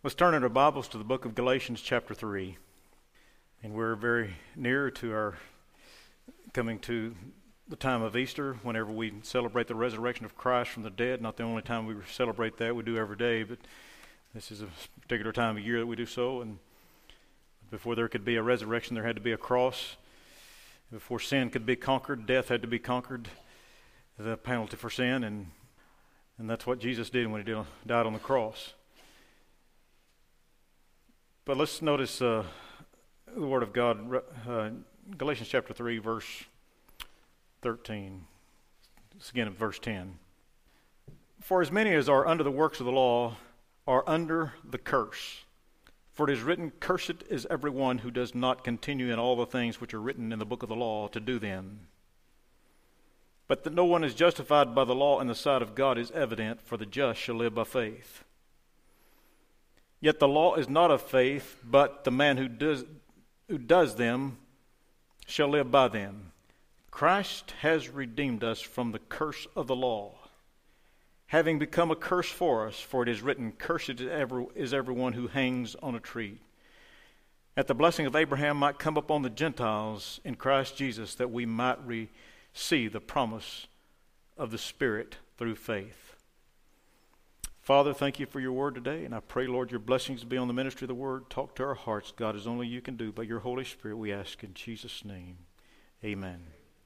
Let's turn in our Bibles to the book of Galatians chapter 3. And we're very near to our coming to the time of Easter, whenever we celebrate the resurrection of Christ from the dead. Not the only time we celebrate that, we do every day, but this is a particular time of year that we do so. And before there could be a resurrection, there had to be a cross. Before sin could be conquered, death had to be conquered, the penalty for sin, and that's what Jesus did when he died on the cross. But let's notice the Word of God, Galatians chapter 3, verse 13. It's again in verse 10. For as many as are under the works of the law are under the curse. For it is written, Cursed is everyone who does not continue in all the things which are written in the book of the law to do them. But that no one is justified by the law in the sight of God is evident, for the just shall live by faith. Yet the law is not of faith, but the man who does them shall live by them. Christ has redeemed us from the curse of the law, having become a curse for us, for it is written, Cursed is everyone who hangs on a tree, that the blessing of Abraham might come upon the Gentiles in Christ Jesus, that we might receive the promise of the Spirit through faith. Father, thank you for your word today, and I pray, Lord, your blessings be on the ministry of the word. Talk to our hearts, God, as only you can do. By your Holy Spirit, we ask in Jesus' name. Amen.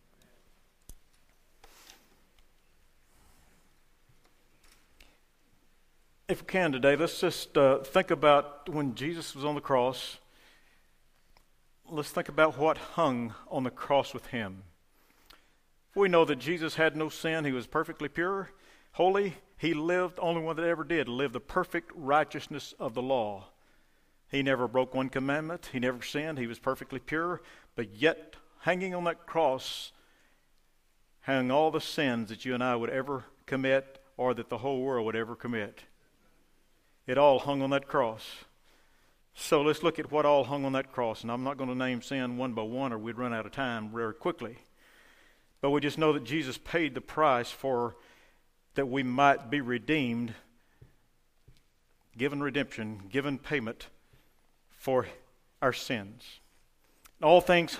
If we can today, let's just think about when Jesus was on the cross. Let's think about what hung on the cross with him. We know that Jesus had no sin. He was perfectly pure, holy. He lived, only one that ever did, lived the perfect righteousness of the law. He never broke one commandment. He never sinned. He was perfectly pure. But yet, hanging on that cross, hung all the sins that you and I would ever commit, or that the whole world would ever commit. It all hung on that cross. So let's look at what all hung on that cross. And I'm not going to name sin one by one, or we'd run out of time very quickly. But we just know that Jesus paid the price for that we might be redeemed, given redemption, given payment for our sins. All things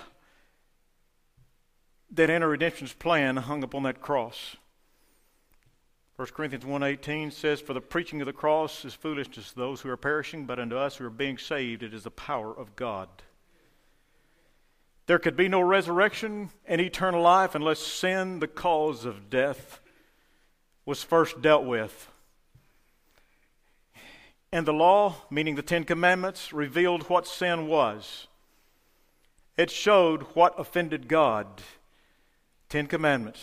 that enter redemption's plan hung upon that cross. 1 Corinthians 1:18 says, For the preaching of the cross is foolishness to those who are perishing, but unto us who are being saved it is the power of God. There could be no resurrection and eternal life unless sin, the cause of death, was first dealt with. And the law, meaning the Ten Commandments, revealed what sin was. It showed what offended God. Ten Commandments.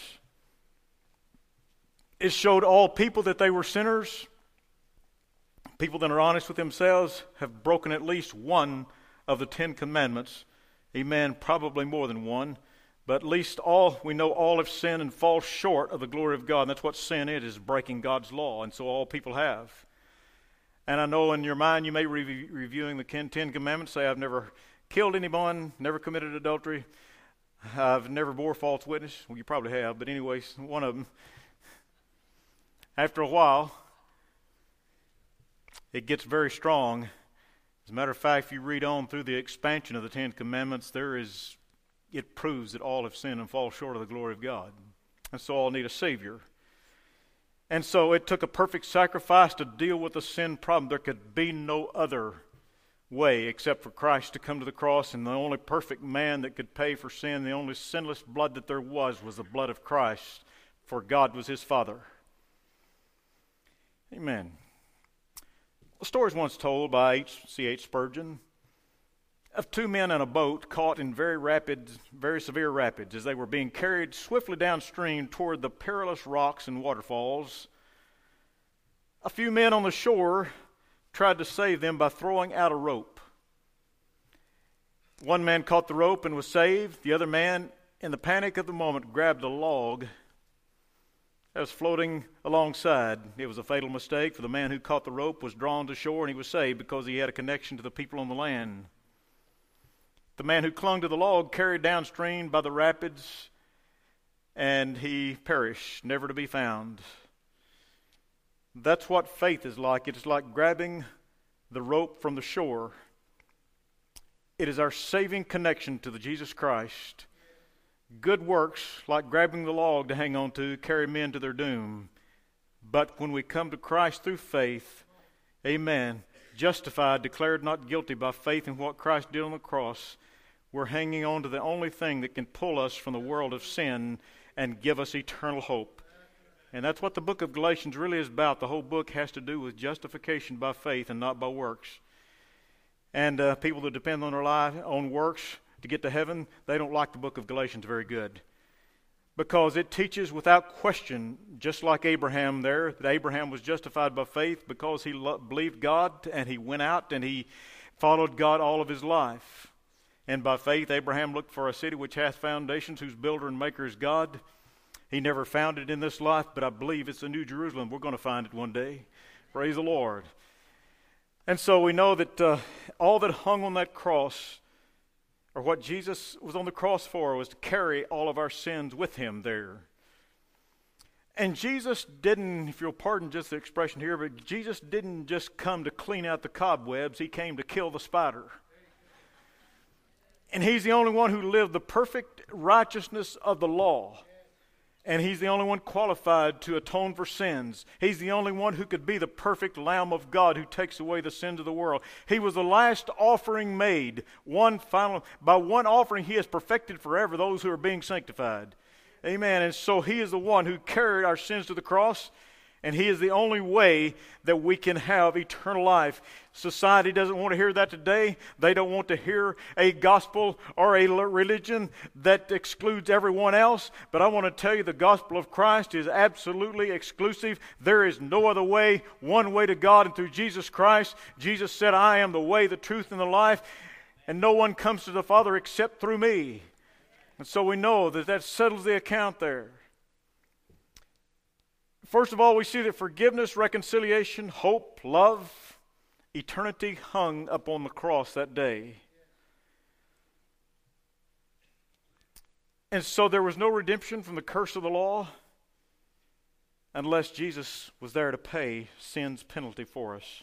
It showed all people that they were sinners. People that are honest with themselves have broken at least one of the Ten Commandments. Amen, probably more than one. But at least we know all have sinned and fall short of the glory of God. And that's what sin is breaking God's law. And so all people have. And I know in your mind you may be reviewing the Ten Commandments, say, I've never killed anyone, never committed adultery, I've never bore false witness. Well, you probably have, but anyways, one of them. After a while, it gets very strong. As a matter of fact, if you read on through the expansion of the Ten Commandments, it proves that all have sinned and fall short of the glory of God. And so all need a Savior. And so it took a perfect sacrifice to deal with the sin problem. There could be no other way except for Christ to come to the cross, and the only perfect man that could pay for sin, the only sinless blood that there was the blood of Christ, for God was his Father. Amen. A story was once told by C.H. Spurgeon of two men in a boat caught in very severe rapids as they were being carried swiftly downstream toward the perilous rocks and waterfalls. A few men on the shore tried to save them by throwing out a rope. One man caught the rope and was saved. The other man, in the panic of the moment, grabbed a log that was floating alongside. It was a fatal mistake, for the man who caught the rope was drawn to shore and he was saved because he had a connection to the people on the land. The man who clung to the log carried downstream by the rapids, and he perished, never to be found. That's what faith is like. It's like grabbing the rope from the shore. It is our saving connection to the Jesus Christ. Good works, like grabbing the log to hang on to, carry men to their doom. But when we come to Christ through faith, amen, justified, declared not guilty by faith in what Christ did on the cross, we're hanging on to the only thing that can pull us from the world of sin and give us eternal hope. And that's what the book of Galatians really is about. The whole book has to do with justification by faith and not by works. And people that depend on their life on works to get to heaven, they don't like the book of Galatians very good. Because it teaches without question, just like Abraham there, that Abraham was justified by faith because he believed God and he went out and he followed God all of his life. And by faith Abraham looked for a city which hath foundations, whose builder and maker is God. He never found it in this life, but I believe it's the New Jerusalem. We're going to find it one day. Praise the Lord. And so we know that all that hung on that cross, or what Jesus was on the cross for, was to carry all of our sins with him there. And Jesus didn't, if you'll pardon just the expression here, but Jesus didn't just come to clean out the cobwebs. He came to kill the spider. And he's the only one who lived the perfect righteousness of the law. And he's the only one qualified to atone for sins. He's the only one who could be the perfect Lamb of God who takes away the sins of the world. He was the last offering made. By one offering he has perfected forever those who are being sanctified. Amen. And so he is the one who carried our sins to the cross. And he is the only way that we can have eternal life. Society doesn't want to hear that today. They don't want to hear a gospel or a religion that excludes everyone else. But I want to tell you the gospel of Christ is absolutely exclusive. There is no other way, one way to God, and through Jesus Christ. Jesus said, I am the way, the truth, and the life. And no one comes to the Father except through me. And so we know that settles the account there. First of all, we see that forgiveness, reconciliation, hope, love, eternity hung upon the cross that day. And so there was no redemption from the curse of the law unless Jesus was there to pay sin's penalty for us.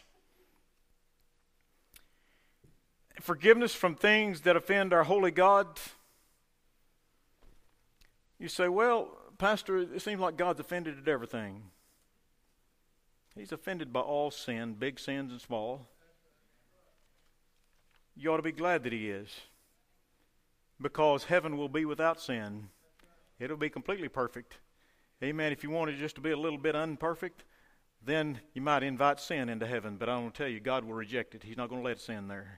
Forgiveness from things that offend our holy God. You say, well, Pastor, it seems like God's offended at everything. He's offended by all sin, big sins and small. You ought to be glad that he is. Because heaven will be without sin. It'll be completely perfect. Amen. If you wanted just to be a little bit unperfect, then you might invite sin into heaven. But I want to tell you, God will reject it. He's not going to let sin there.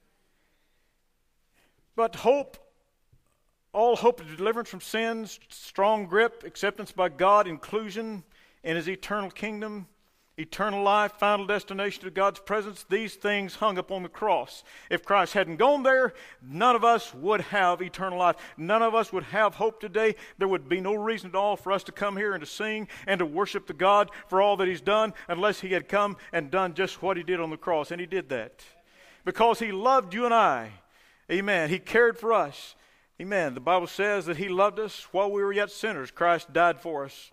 But hope, all hope of deliverance from sins, strong grip, acceptance by God, inclusion in his eternal kingdom, eternal life, final destination to God's presence, these things hung upon the cross. If Christ hadn't gone there, none of us would have eternal life. None of us would have hope today. There would be no reason at all for us to come here and to sing and to worship the God for all that he's done unless he had come and done just what he did on the cross. And he did that. Because he loved you and I. Amen. He cared for us. Amen. The Bible says that he loved us while we were yet sinners. Christ died for us.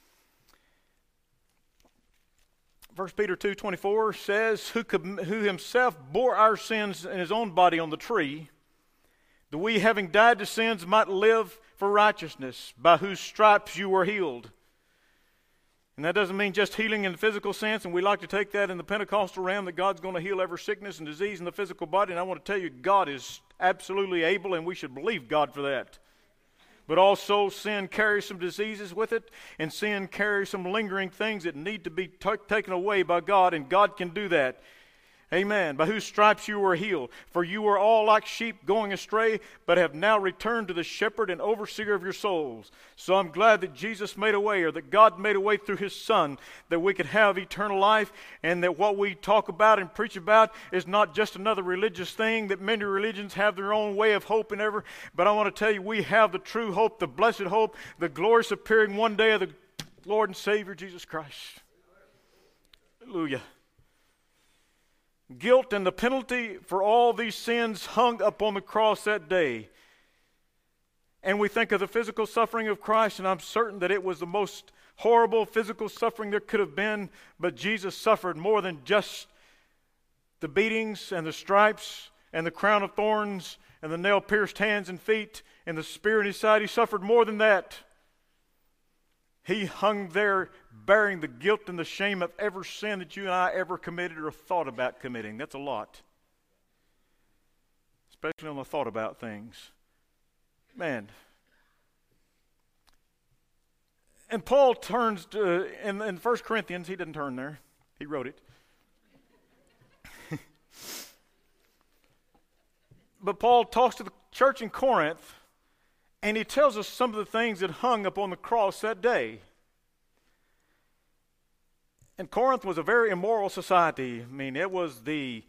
1 Peter 2:24 says, who himself bore our sins in his own body on the tree, that we, having died to sins, might live for righteousness, by whose stripes you were healed. And that doesn't mean just healing in the physical sense, and we like to take that in the Pentecostal realm, that God's going to heal every sickness and disease in the physical body. And I want to tell you, God is absolutely able, and we should believe God for that. But also, sin carries some diseases with it, and sin carries some lingering things that need to be taken away by God, and God can do that. Amen. By whose stripes you were healed. For you were all like sheep going astray, but have now returned to the shepherd and overseer of your souls. So I'm glad that Jesus made a way, or that God made a way through his Son, that we could have eternal life, and that what we talk about and preach about is not just another religious thing, that many religions have their own way of hope and ever. But I want to tell you, we have the true hope, the blessed hope, the glorious appearing one day of the Lord and Savior Jesus Christ. Hallelujah. Guilt and the penalty for all these sins hung upon the cross that day. And we think of the physical suffering of Christ, and I'm certain that it was the most horrible physical suffering there could have been, but Jesus suffered more than just the beatings and the stripes and the crown of thorns and the nail-pierced hands and feet and the spear in his side. He suffered more than that. He hung there bearing the guilt and the shame of every sin that you and I ever committed or thought about committing. That's a lot. Especially on the thought about things. Man. And Paul turns to, in 1 Corinthians, he didn't turn there. He wrote it. But Paul talks to the church in Corinth, and he tells us some of the things that hung upon the cross that day. And Corinth was a very immoral society. I mean, it was the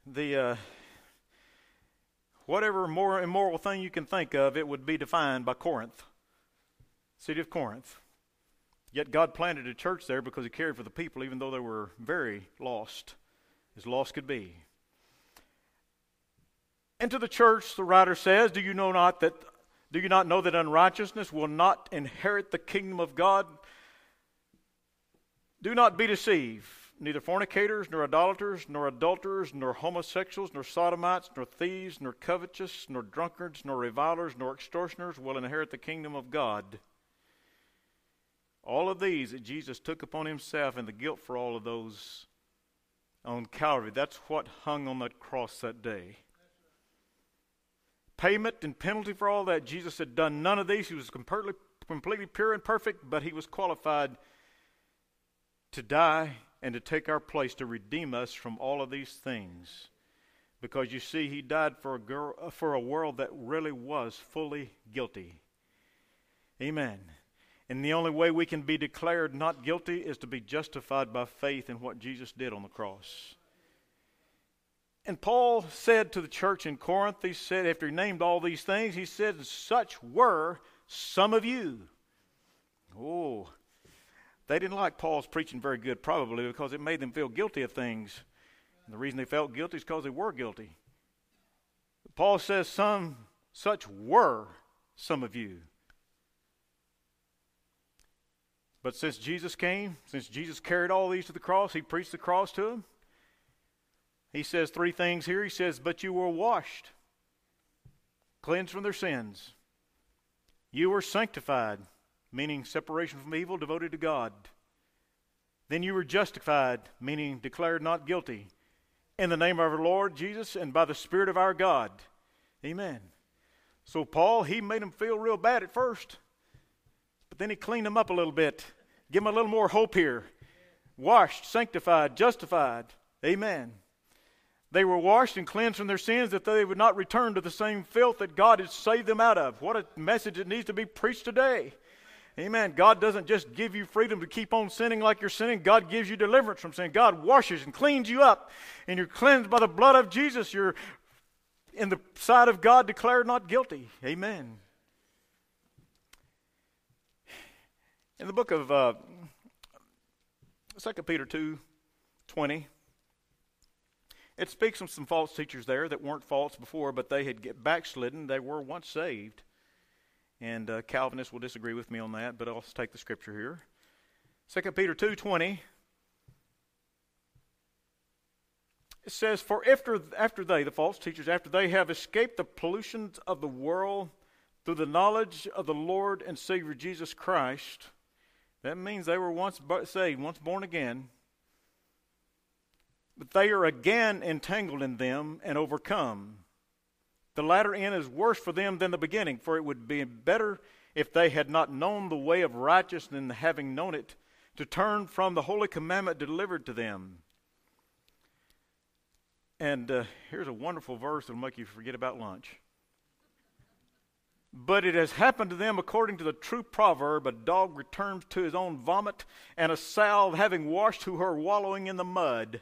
whatever more immoral thing you can think of, it would be defined by Corinth, city of Corinth. Yet God planted a church there because he cared for the people, even though they were very lost, as lost could be. And to the church, the writer says, Do you not know that unrighteousness will not inherit the kingdom of God? Do not be deceived. Neither fornicators, nor idolaters, nor adulterers, nor homosexuals, nor sodomites, nor thieves, nor covetous, nor drunkards, nor revilers, nor extortioners will inherit the kingdom of God. All of these that Jesus took upon himself, and the guilt for all of those on Calvary, that's what hung on that cross that day. Payment and penalty for all that. Jesus had done none of these. He was completely pure and perfect, but he was qualified to die and to take our place, to redeem us from all of these things. Because you see, he died for a world that really was fully guilty. Amen. And the only way we can be declared not guilty is to be justified by faith in what Jesus did on the cross. And Paul said to the church in Corinth, he said, after he named all these things, he said, such were some of you. Oh, they didn't like Paul's preaching very good, probably because it made them feel guilty of things. And the reason they felt guilty is because they were guilty. Paul says such were some of you. But since Jesus came, since Jesus carried all these to the cross, he preached the cross to them. He says three things here. He says, but you were washed, cleansed from their sins. You were sanctified, meaning separation from evil, devoted to God. Then you were justified, meaning declared not guilty, in the name of our Lord Jesus and by the Spirit of our God. Amen. So Paul, he made them feel real bad at first, but then he cleaned them up a little bit. Give them a little more hope here. Washed, sanctified, justified. Amen. They were washed and cleansed from their sins that they would not return to the same filth that God had saved them out of. What a message that needs to be preached today. Amen. God doesn't just give you freedom to keep on sinning like you're sinning. God gives you deliverance from sin. God washes and cleans you up. And you're cleansed by the blood of Jesus. You're in the sight of God declared not guilty. Amen. In the book of 2 Peter 2:20, it speaks of some false teachers there that weren't false before, but they had get backslidden. They were once saved. And Calvinists will disagree with me on that, but I'll take the scripture here. 2 Peter 2:20. It says, for after they, the false teachers, after they have escaped the pollutions of the world through the knowledge of the Lord and Savior Jesus Christ, that means they were once saved, once born again, but they are again entangled in them and overcome. The latter end is worse for them than the beginning, for it would be better if they had not known the way of righteousness than having known it, to turn from the holy commandment delivered to them. And here's a wonderful verse that will make you forget about lunch. But it has happened to them according to the true proverb, a dog returns to his own vomit, and a sow having washed to her wallowing in the mud.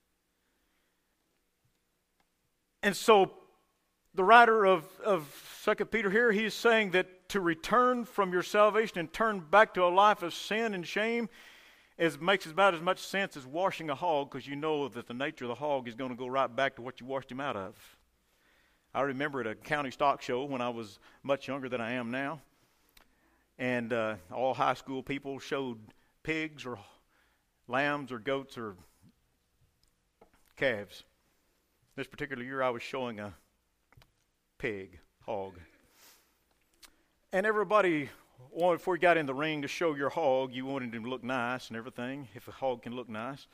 And so the writer of 2 Peter here, he is saying that to return from your salvation and turn back to a life of sin and shame makes about as much sense as washing a hog, because you know that the nature of the hog is going to go right back to what you washed him out of. I remember at a county stock show when I was much younger than I am now, and all high school people showed pigs or lambs or goats or calves. This particular year I was showing a hog. And everybody wanted, before you got in the ring to show your hog, you wanted him to look nice and everything, if a hog can look nice.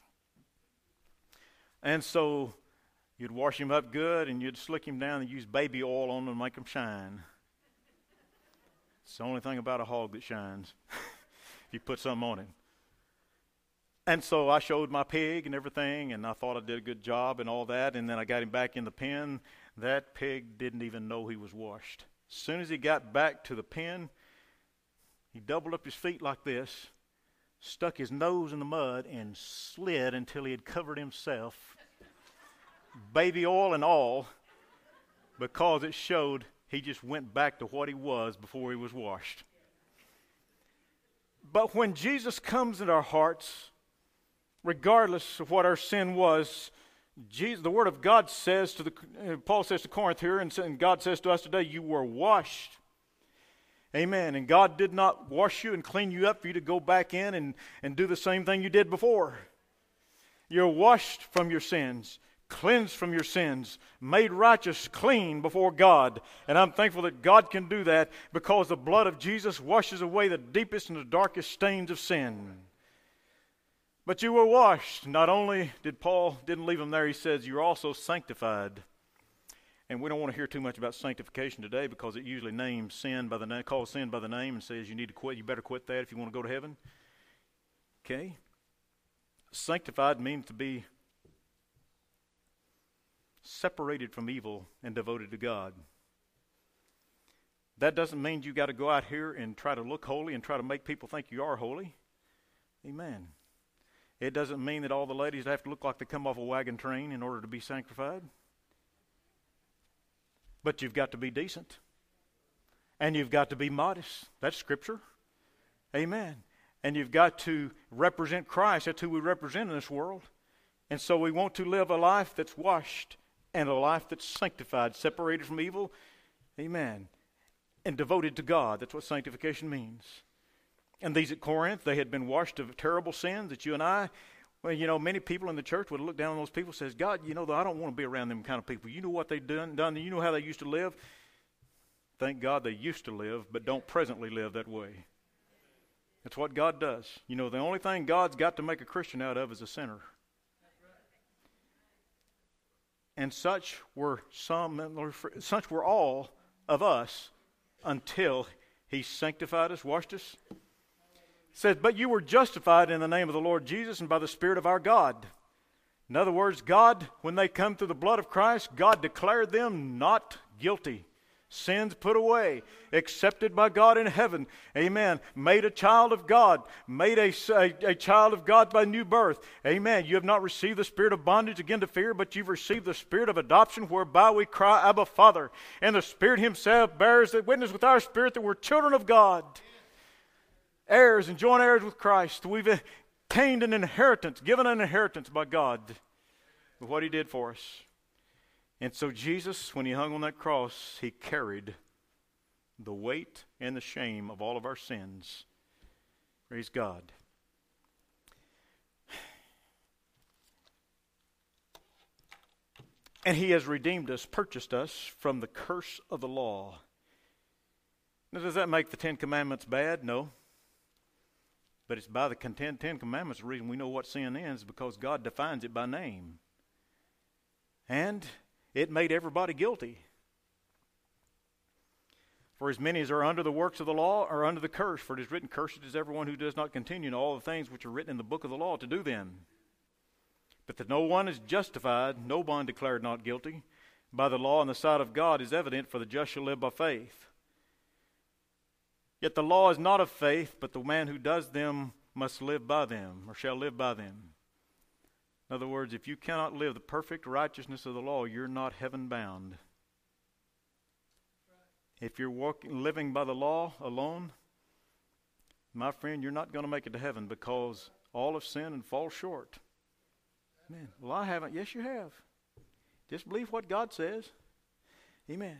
And so you'd wash him up good and you'd slick him down and use baby oil on him to make him shine. It's the only thing about a hog that shines. If you put something on him. And so I showed my pig and everything, and I thought I did a good job and all that, and then I got him back in the pen. That pig didn't even know he was washed. As soon as he got back to the pen, he doubled up his feet like this, stuck his nose in the mud, and slid until he had covered himself, baby oil and all, because it showed he just went back to what he was before he was washed. But when Jesus comes into our hearts, regardless of what our sin was, Jesus, the Word of God says Paul says to Corinth here, and God says to us today, you were washed. Amen. And God did not wash you and clean you up for you to go back in and do the same thing you did before. You're washed from your sins, cleansed from your sins, made righteous, clean before God. And I'm thankful that God can do that because the blood of Jesus washes away the deepest and the darkest stains of sin. But you were washed. Not only did Paul didn't leave them there, he says you're also sanctified. And we don't want to hear too much about sanctification today because it usually names sin by the name, calls sin by the name, and says you need to quit. You better quit that if you want to go to heaven. Okay. Sanctified means to be separated from evil and devoted to God. That doesn't mean you got to go out here and try to look holy and try to make people think you are holy. Amen. It doesn't mean that all the ladies have to look like they come off a wagon train in order to be sanctified. But you've got to be decent. And you've got to be modest. That's Scripture. Amen. And you've got to represent Christ. That's who we represent in this world. And so we want to live a life that's washed and a life that's sanctified, separated from evil. Amen. And devoted to God. That's what sanctification means. And these at Corinth, they had been washed of terrible sins that you and I, well, you know, many people in the church would look down on those people and says, God, you know, I don't want to be around them kind of people. You know what they've done. You know how they used to live. Thank God they used to live, but don't presently live that way. That's what God does. You know, the only thing God's got to make a Christian out of is a sinner. And such were all of us until He sanctified us, washed us. It says, but you were justified in the name of the Lord Jesus and by the Spirit of our God. In other words, God, when they come through the blood of Christ, God declared them not guilty. Sins put away, accepted by God in heaven. Amen. Made a child of God. Made a child of God by new birth. Amen. You have not received the spirit of bondage again to fear, but you've received the spirit of adoption whereby we cry, Abba, Father. And the Spirit Himself bears witness with our spirit that we're children of God. Heirs and joint heirs with Christ. We've obtained an inheritance, given an inheritance by God with what He did for us. And so Jesus, when He hung on that cross, He carried the weight and the shame of all of our sins. Praise God. And He has redeemed us, purchased us from the curse of the law. Now, does that make the Ten Commandments bad? No. But it's by the Ten Commandments the reason we know what sin is, because God defines it by name. And it made everybody guilty. For as many as are under the works of the law are under the curse. For it is written, cursed is everyone who does not continue in all the things which are written in the book of the law to do them. But that no one is justified, no one declared not guilty, by the law in the sight of God is evident, for the just shall live by faith. Yet the law is not of faith, but the man who does them must live by them, or shall live by them. In other words, if you cannot live the perfect righteousness of the law, you're not heaven bound. If you're living by the law alone, my friend, you're not going to make it to heaven, because all have sinned and fall short. Amen. Well, I haven't. Yes, you have. Just believe what God says. Amen.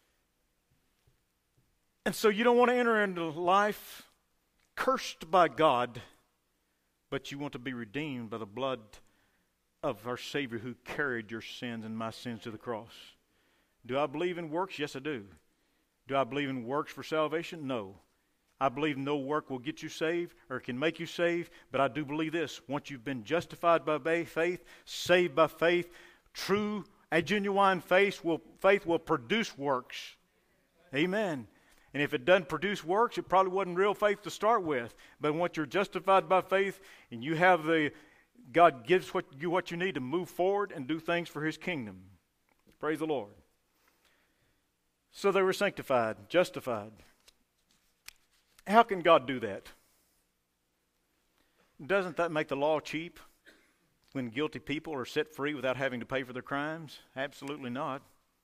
And so you don't want to enter into life cursed by God, but you want to be redeemed by the blood of our Savior who carried your sins and my sins to the cross. Do I believe in works? Yes, I do. Do I believe in works for salvation? No. I believe no work will get you saved or can make you saved, but I do believe this. Once you've been justified by faith, saved by faith, true, a genuine faith will produce works. Amen. And if it doesn't produce works, it probably wasn't real faith to start with. But once you're justified by faith and you have God gives you what you need to move forward and do things for His kingdom. Praise the Lord. So they were sanctified, justified. How can God do that? Doesn't that make the law cheap when guilty people are set free without having to pay for their crimes? Absolutely not.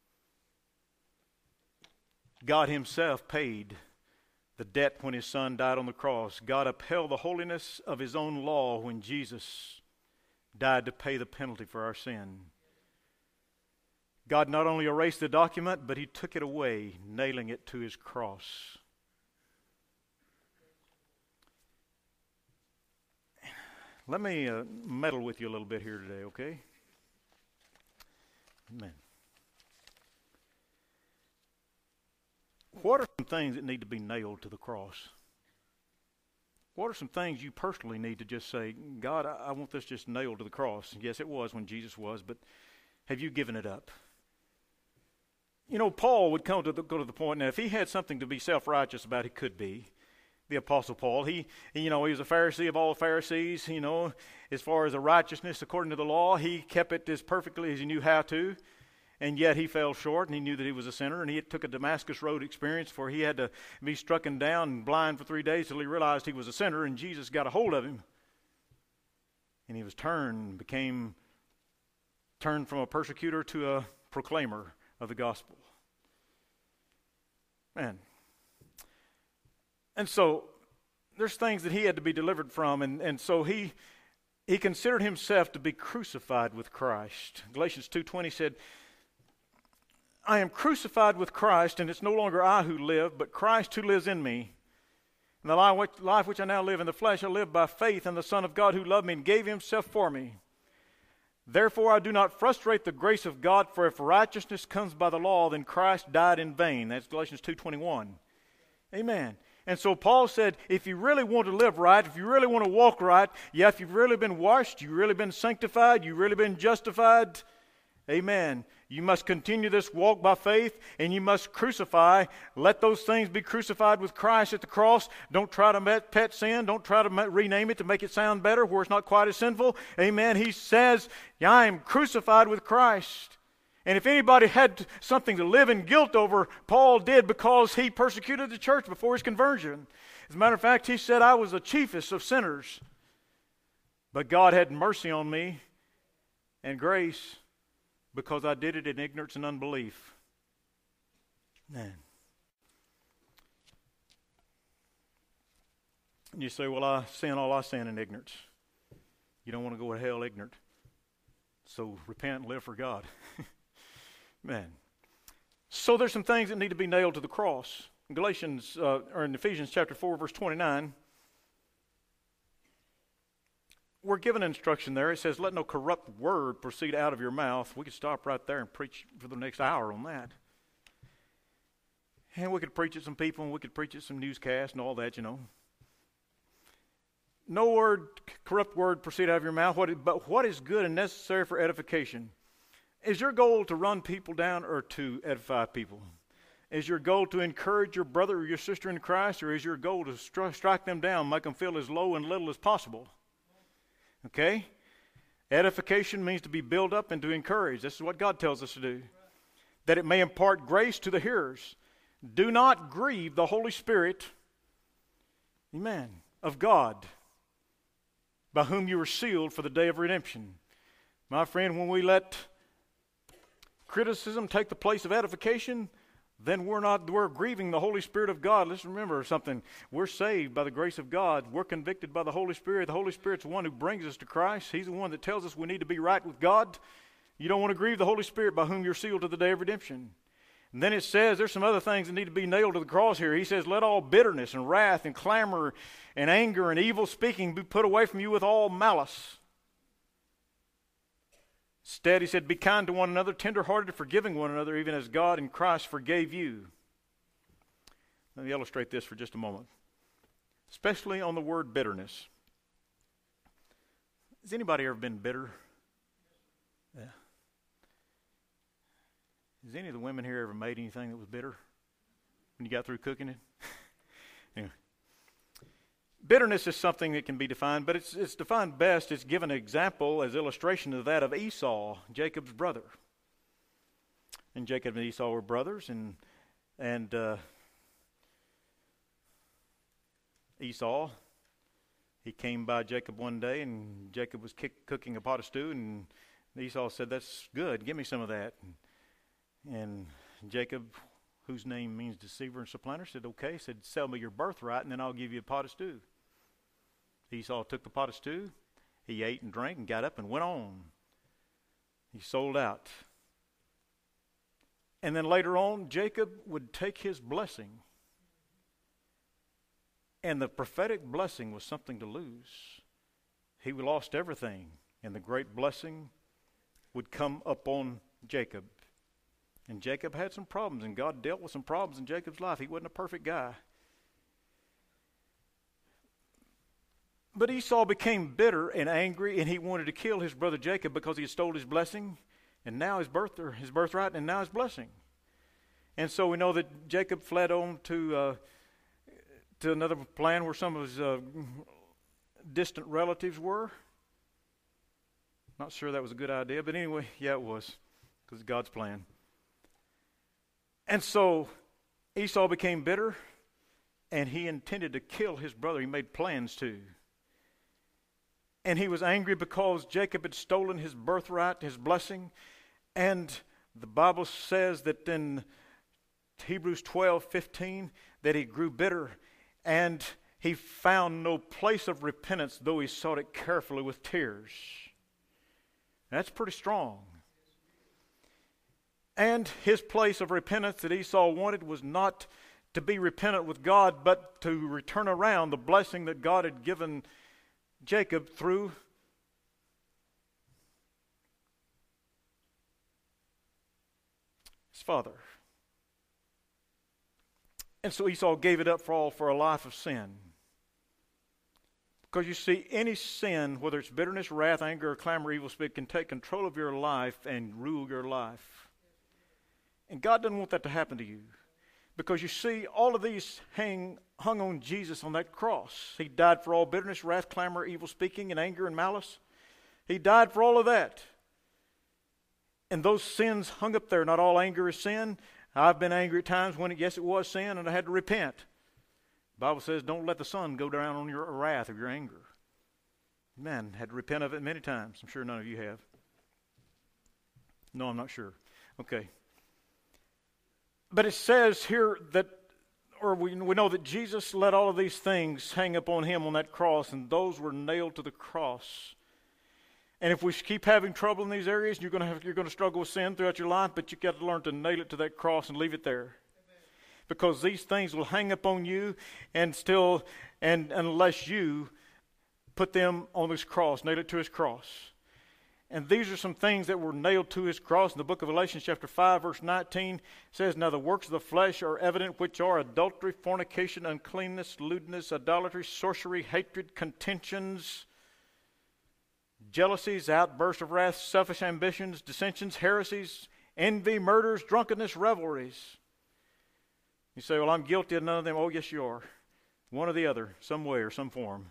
God Himself paid the debt when His Son died on the cross. God upheld the holiness of His own law when Jesus died to pay the penalty for our sin. God not only erased the document, but He took it away, nailing it to His cross. Let me meddle with you a little bit here today, okay? Amen. What are some things that need to be nailed to the cross? What are some things you personally need to just say, God, I want this just nailed to the cross? Yes, it was when Jesus was, but have you given it up? You know, Paul would go to the point, now if he had something to be self-righteous about, he could be. The Apostle Paul, he was a Pharisee of all Pharisees, as far as the righteousness according to the law, he kept it as perfectly as he knew how to, and yet he fell short, and he knew that he was a sinner, and he took a Damascus Road experience where he had to be struck down and blind for 3 days till he realized he was a sinner, and Jesus got a hold of him, and he was turned from a persecutor to a proclaimer of the gospel. Man. And so there's things that he had to be delivered from, and so he considered himself to be crucified with Christ. Galatians 2:20 said, I am crucified with Christ, and it's no longer I who live, but Christ who lives in me. And the life which I now live in the flesh, I live by faith in the Son of God who loved me and gave Himself for me. Therefore I do not frustrate the grace of God, for if righteousness comes by the law, then Christ died in vain. That's Galatians 2:21. Amen. And so Paul said, if you really want to live right, if you really want to walk right, if you've really been washed, you've really been sanctified, you've really been justified, amen, you must continue this walk by faith, and you must crucify. Let those things be crucified with Christ at the cross. Don't try to pet sin. Don't try to rename it to make it sound better where it's not quite as sinful. Amen. He says, I am crucified with Christ. And if anybody had something to live in guilt over, Paul did, because he persecuted the church before his conversion. As a matter of fact, he said, I was the chiefest of sinners. But God had mercy on me and grace because I did it in ignorance and unbelief. Man. And you say, well, I sin in ignorance. You don't want to go to hell ignorant. So repent and live for God. Man. So there's some things that need to be nailed to the cross. In in Ephesians chapter 4, verse 29, we're given instruction there. It says, let no corrupt word proceed out of your mouth. We could stop right there and preach for the next hour on that. And we could preach at some people, and we could preach at some newscasts and all that, No corrupt word proceed out of your mouth, but what is good and necessary for edification. Is your goal to run people down or to edify people? Is your goal to encourage your brother or your sister in Christ, or is your goal to strike them down, make them feel as low and little as possible? Okay? Edification means to be built up and to encourage. This is what God tells us to do. That it may impart grace to the hearers. Do not grieve the Holy Spirit, amen, of God, by whom you were sealed for the day of redemption. My friend, when we let criticism take the place of edification, then we're grieving the Holy Spirit of God. Let's remember something. We're saved by the grace of God. We're convicted by the Holy Spirit. The Holy Spirit's the one who brings us to Christ. He's the one that tells us we need to be right with God. You don't want to grieve the Holy Spirit, by whom you're sealed to the day of redemption. And then it says there's some other things that need to be nailed to the cross here. He says, let all bitterness and wrath and clamor and anger and evil speaking be put away from you with all malice. Instead, he said, be kind to one another, tenderhearted, forgiving one another, even as God in Christ forgave you. Let me illustrate this for just a moment, especially on the word bitterness. Has anybody ever been bitter? Yeah. Has any of the women here ever made anything that was bitter when you got through cooking it? Anyway. Bitterness is something that can be defined, but it's defined best. It's given an example as illustration of that of Esau, Jacob's brother. And Jacob and Esau were brothers, and Esau, he came by Jacob one day, and Jacob was cooking a pot of stew, and Esau said, that's good, give me some of that. And Jacob, whose name means deceiver and supplanter, said, okay, said, sell me your birthright, and then I'll give you a pot of stew. Esau took the pot of stew, he ate and drank and got up and went on. He sold out. And then later on, Jacob would take his blessing. And the prophetic blessing was something to lose. He lost everything, and the great blessing would come upon Jacob. And Jacob had some problems, and God dealt with some problems in Jacob's life. He wasn't a perfect guy. But Esau became bitter and angry, and he wanted to kill his brother Jacob because he had stole his blessing, and now his birthright, and now his blessing. And so we know that Jacob fled on to another land where some of his distant relatives were. Not sure that was a good idea, but anyway, yeah, it was, because it's God's plan. And so Esau became bitter, and he intended to kill his brother. He made plans to. And he was angry because Jacob had stolen his birthright, his blessing. And the Bible says that in Hebrews 12:15 that he grew bitter, and he found no place of repentance, though he sought it carefully with tears. That's pretty strong. And his place of repentance that Esau wanted was not to be repentant with God, but to return around the blessing that God had given Jacob through his father. And so Esau gave it up for a life of sin. Because you see, any sin, whether it's bitterness, wrath, anger, or clamor, evil speak, can take control of your life and rule your life. And God doesn't want that to happen to you. Because you see, all of these hung on Jesus on that cross. He died for all bitterness, wrath, clamor, evil speaking, and anger and malice. He died for all of that. And those sins hung up there. Not all anger is sin. I've been angry at times when, yes, it was sin, and I had to repent. The Bible says, don't let the sun go down on your wrath or your anger. Man, had to repent of it many times. I'm sure none of you have. No, I'm not sure. Okay. But it says here that, or we know that Jesus let all of these things hang upon him on that cross, and those were nailed to the cross. And if we keep having trouble in these areas, you're going to struggle with sin throughout your life, but you've got to learn to nail it to that cross and leave it there. Amen. Because these things will hang upon you, and unless you put them on this cross, nail it to his cross. And these are some things that were nailed to his cross. In the book of Galatians chapter 5, verse 19, says, now the works of the flesh are evident, which are adultery, fornication, uncleanness, lewdness, idolatry, sorcery, hatred, contentions, jealousies, outbursts of wrath, selfish ambitions, dissensions, heresies, envy, murders, drunkenness, revelries. You say, well, I'm guilty of none of them. Oh, yes, you are. One or the other, some way or some form.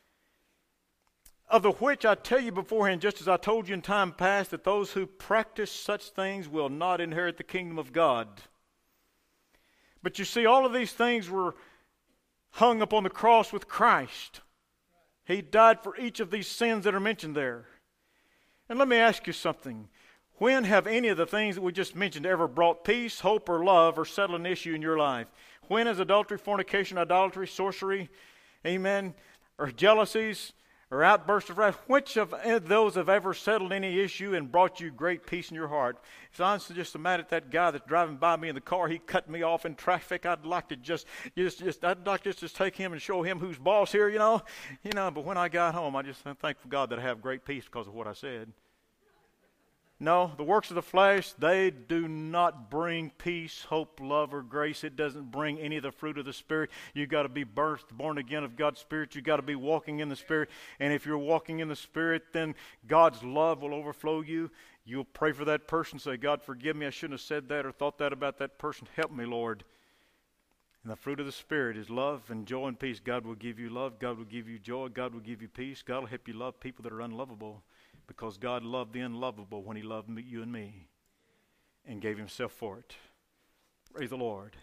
Of the which I tell you beforehand, just as I told you in time past, that those who practice such things will not inherit the kingdom of God. But you see, all of these things were hung upon the cross with Christ. He died for each of these sins that are mentioned there. And let me ask you something. When have any of the things that we just mentioned ever brought peace, hope, or love, or settled an issue in your life? When has adultery, fornication, idolatry, sorcery, amen, or jealousies, or outbursts of wrath, which of those have ever settled any issue and brought you great peace in your heart? If I'm just mad at that guy that's driving by me in the car, he cut me off in traffic, I'd like to just take him and show him who's boss here, you know. But when I got home, I just thankful God that I have great peace because of what I said. No, the works of the flesh, they do not bring peace, hope, love, or grace. It doesn't bring any of the fruit of the Spirit. You've got to be born again of God's Spirit. You've got to be walking in the Spirit. And if you're walking in the Spirit, then God's love will overflow you. You'll pray for that person, say, God, forgive me. I shouldn't have said that or thought that about that person. Help me, Lord. And the fruit of the Spirit is love and joy and peace. God will give you love. God will give you joy. God will give you peace. God will help you love people that are unlovable, because God loved the unlovable when he loved you and me and gave himself for it. Praise the Lord.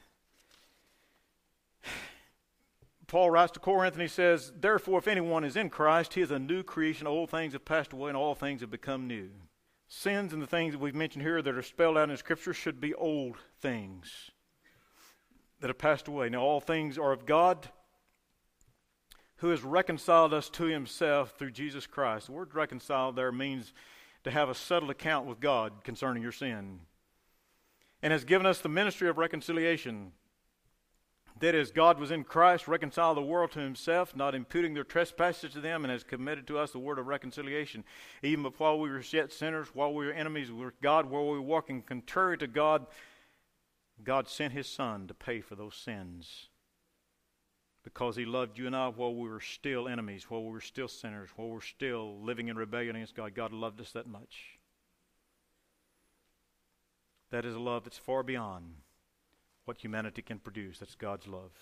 Paul writes to Corinth and he says, therefore, if anyone is in Christ, he is a new creation. Old things have passed away and all things have become new. Sins and the things that we've mentioned here that are spelled out in Scripture should be old things that have passed away. Now, all things are of God, who has reconciled us to himself through Jesus Christ. The word reconciled there means to have a settled account with God concerning your sin. And has given us the ministry of reconciliation. That is, God was in Christ, reconciled the world to himself, not imputing their trespasses to them, and has committed to us the word of reconciliation. Even while we were yet sinners, while we were enemies with God, while we were walking contrary to God, God sent his Son to pay for those sins. Because he loved you and I while we were still enemies, while we were still sinners, while we were still living in rebellion against God. God loved us that much. That is a love that's far beyond what humanity can produce. That's God's love.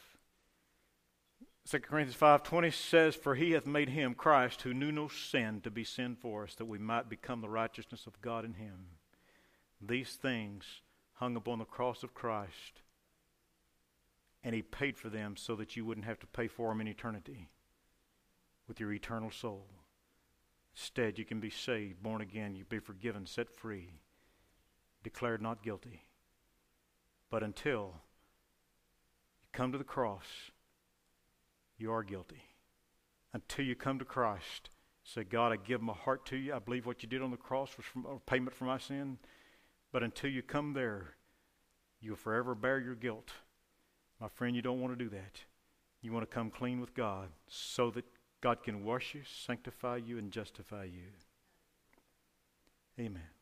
2 Corinthians 5:20 says, for he hath made him, Christ, who knew no sin, to be sin for us, that we might become the righteousness of God in him. These things hung upon the cross of Christ, and he paid for them so that you wouldn't have to pay for them in eternity with your eternal soul. Instead, you can be saved, born again, you be forgiven, set free, declared not guilty. But until you come to the cross, you are guilty. Until you come to Christ, say, God, I give my heart to you. I believe what you did on the cross was a payment for my sin. But until you come there, you'll forever bear your guilt. My friend, you don't want to do that. You want to come clean with God so that God can wash you, sanctify you, and justify you. Amen.